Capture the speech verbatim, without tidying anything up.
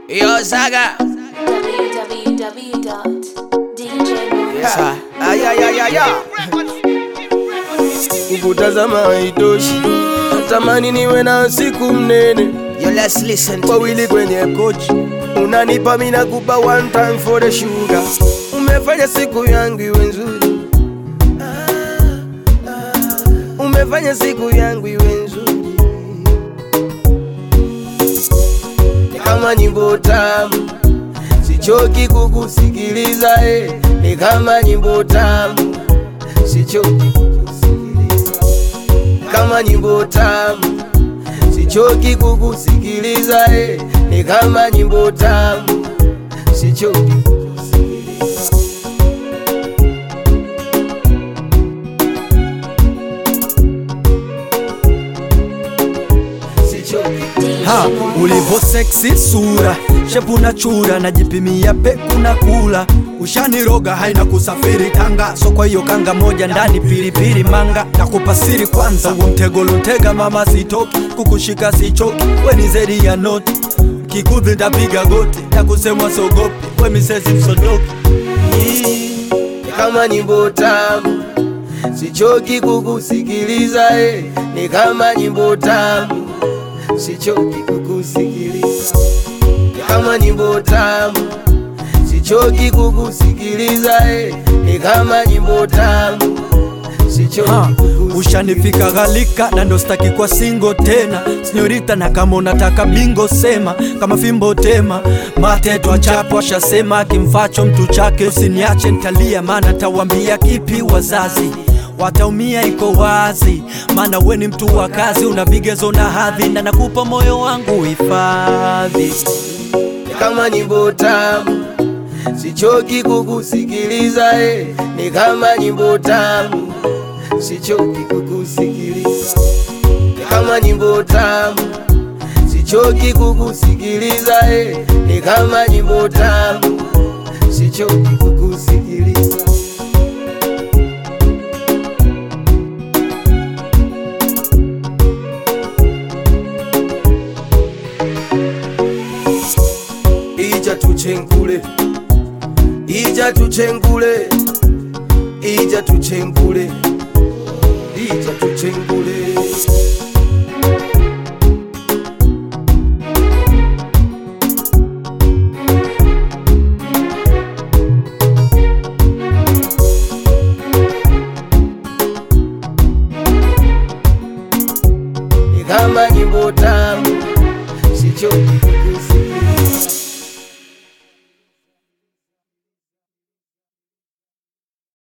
Yo, Saga. w w w dot d j moore Yes, sir. Ay, ay, ay, ay, ay. Kukutazama haitoshi, natamani niwe na siku mnene. Yo, let's listen to Wawili kwenye kochi, unanipa mimi nakupa one time for the sugar. Umefanya siku yangu iwe nzuri, umefanya siku yangu iwe nzuri. Ni kama nyimbo tamu, sichoki kukusikiliza eh. Ni kama nyimbo tamu, sichoki kukusikiliza. Kama nyimbo tamu, sichoki kukusikiliza eh. Ni kama nyimbo tamu, sichoki kukusikiliza. Ha, ulivo sexy sura, shepu na chura, najipimia peku na kula. Ushaniroga haina kusafiri Tanga, so kwa hiyo kanga moja ndani pilipili manga. Nakupa siri kwanza, uo mtego luntega mama sitoki, kukushika sichoki, we ni zedi ya noti. Kikuthi ndapiga goti, na kusemwa sogopi, we misezi msodoki. Ni kama nyimbo tamu, sichoki kukusikiliza eh. Ni kama nyimbo tamu, sichoki kukusikiliza. Ni kama nyimbo tamu, sichoki kukusikiliza eh. Ni kama nyimbo tamu, sichoki kukusikiliza. Ushanifika galika na ndo staki kwa singo tena. Senyorita na kama unataka bingo sema, kama fimbo tema. Mate tuachapo ashasema, kimfacho mtu chake. Usiniache nitalia maana tawambia kipi wazazi, wataumia iko wazi. Maana we ni mtu wa kazi, una vigezo na hadhi, na nakupa moyo wangu hifadhi. Ni kama nyimbo tamu, sichoki kukusikiliza eh. Ni kama nyimbo tamu, sichoki kukusikiliza. Ni kama nyimbo tamu, sichoki kukusikiliza eh. Ni kama nyimbo tamu, sichoki kukusikiliza. Ija tuchenkule, ija tuchenkule, ija tuchenkule, ija tuchenkule. Ni kama nyimbo tamu, sichoki kukusikiliza.